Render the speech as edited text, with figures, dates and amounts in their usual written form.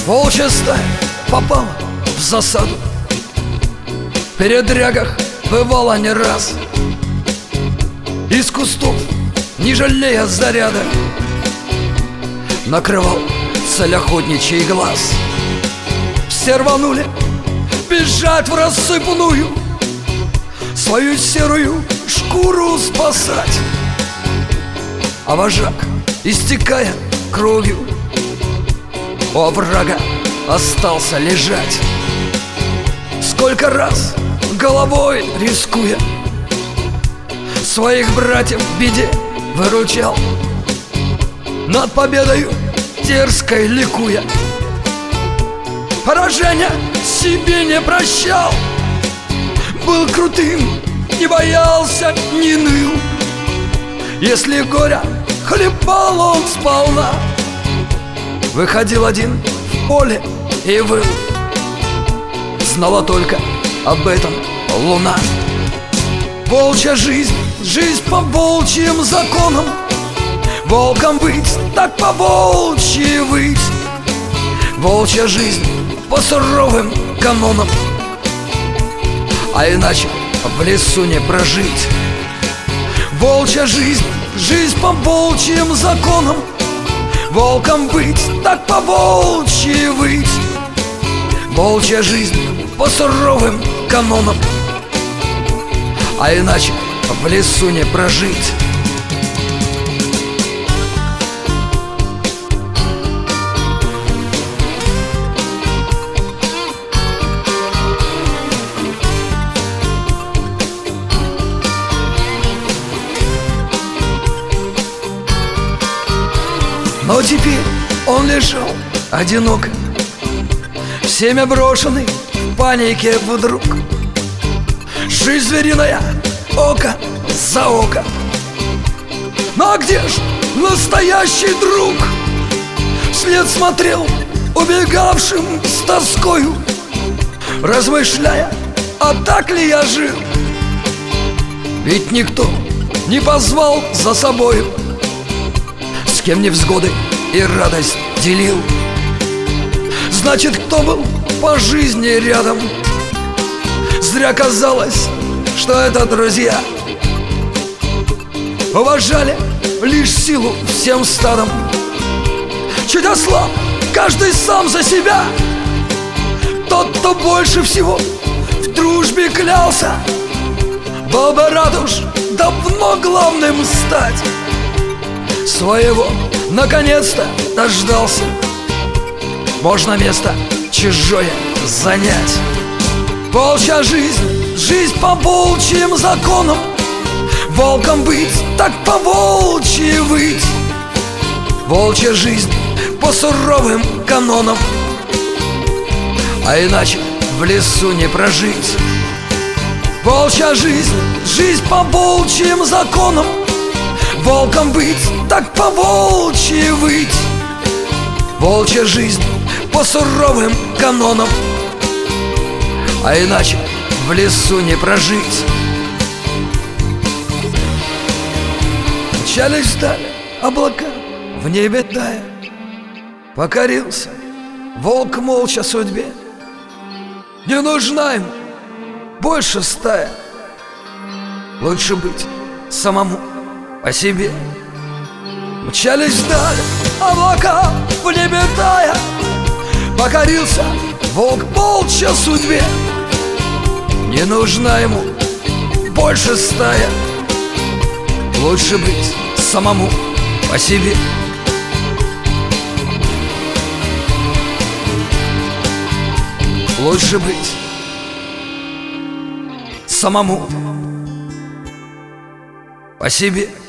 Волчья стая попала в засаду. В передрягах бывало не раз. Из кустов, не жалея заряда, накрывал цель охотничий глаз. Все рванули бежать в рассыпную, свою серую шкуру спасать. А вожак, истекая кровью, у оврага остался лежать. Сколько раз головой рискуя, своих братьев в беде выручал, над победою дерзкой ликуя. Поражения себе не прощал, был крутым, не боялся, не ныл. Если горя хлебал он сполна, выходил один в поле и выл. Знала только об этом луна. Волчья жизнь, жизнь по волчьим законам. Волком быть, так по волчьи выть. Волчья жизнь по суровым канонам, а иначе в лесу не прожить. Волчья жизнь, жизнь по волчьим законам. Волком быть, так по волчьи выть. Волчья жизнь по суровым канонам, а иначе в лесу не прожить. Но теперь он лежал одиноко, всеми брошенный в панике вдруг. Жизнь звериная, око за око. Но где ж настоящий друг? Вслед смотрел убегавшим с тоскою, размышляя, а так ли я жил? Ведь никто не позвал за собою, с кем невзгоды и радость делил. Значит, кто был по жизни рядом? Зря казалось, что это друзья. Уважали лишь силу всем стадом. Чуть ослаб каждый сам за себя. Тот, кто больше всего в дружбе клялся, был бы рад уж давно главным стать. Своего наконец-то дождался, можно место чужое занять. Волчья жизнь, жизнь по волчьим законам. Волком быть, так по волчьи выть. Волчья жизнь по суровым канонам, а иначе в лесу не прожить. Волчья жизнь, жизнь по волчьим законам. Волком быть, так по волчьи выть. Волчья жизнь по суровым канонам, а иначе в лесу не прожить. Мчались вдали облака, в небе тая. Покорился волк молча судьбе. Не нужна ему больше стая, лучше быть самому по себе. Мчались вдали облака, в небе тая. Покорился волк молча судьбе. Не нужна ему больше стая, лучше быть самому по себе. Лучше быть самому по себе.